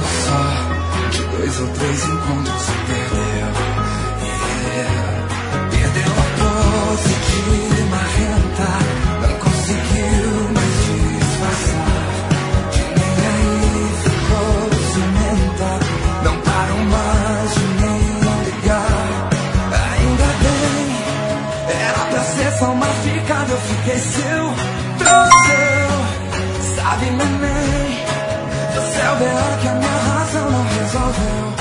só de 2 ou 3 encontros se perdeu. Perdeu a pose de marrenta, não conseguiu mais disfarçar. De nem aí ficou ciumenta, não param mais de nem ligar. Ainda bem, era pra ser só uma ficada, eu fiquei seu, tão seu. Sabe, neném, você é o B.O. que a minha razão não resolveu.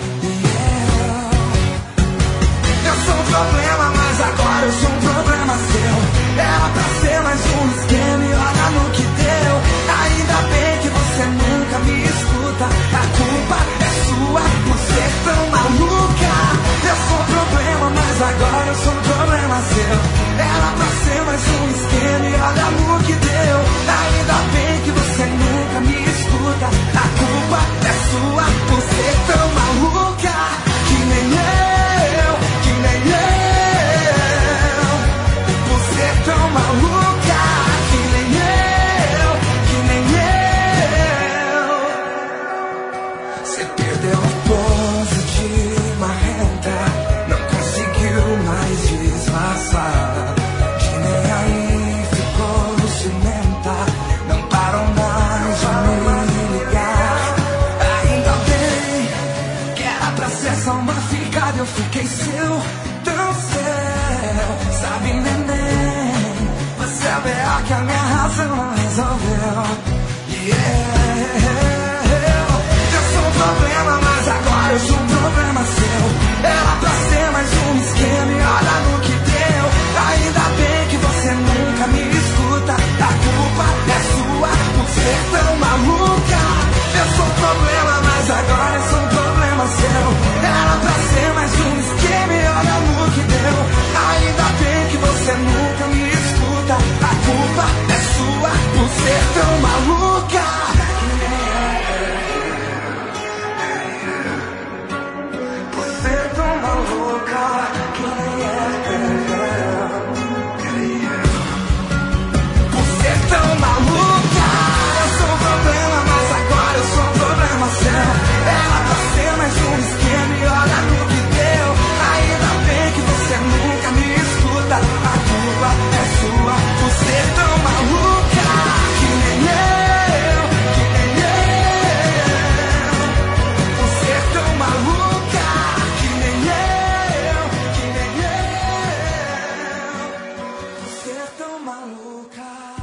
Eu sou um problema, mas agora eu sou um problema seu. Era pra ser mais um esquema e olha no que deu. Ainda bem que você nunca me escuta. A culpa é sua por ser tão maluca. Eu sou um problema, mas agora eu sou um problema seu. Era pra ser mais um esquema e olha no que deu. Ainda bem que você nunca me escuta. A culpa é sua por ser tão maluca. Que nem eu, que nem eu. Por ser tão maluca. Que nem eu, que nem eu. Você perdeu a pose de marrenta, não conseguiu mais disfarçar. Que nem aí ficou ciumenta, não param mais de me ligar. Ainda bem que era pra ser só uma ficada, eu fiquei seu, tão seu. Sabe, neném, você é o B.O. que a minha razão não resolveu. Eu sou um problema, mas agora eu sou um problema seu. Era pra ser mais um esquema e olha no que deu. Ainda bem que você nunca me escuta. A culpa é sua por ser tão maluca. Eu sou um problema, mas agora eu sou um problema seu. Era pra ser mais um esquema e olha no que deu. Ainda bem que você nunca me escuta. A culpa é sua por ser tão maluca. Por ser tão maluca. Por ser tão maluca. Eu sou um problema, mas agora eu sou um problema seu. Era pra ser mais um esquema e olha no que deu. Ainda bem que você nunca me escuta. A culpa é sua por ser tão maluca. Que nem eu, que nem eu. Por ser tão maluca. Que nem eu, que nem eu. Por ser tão maluca.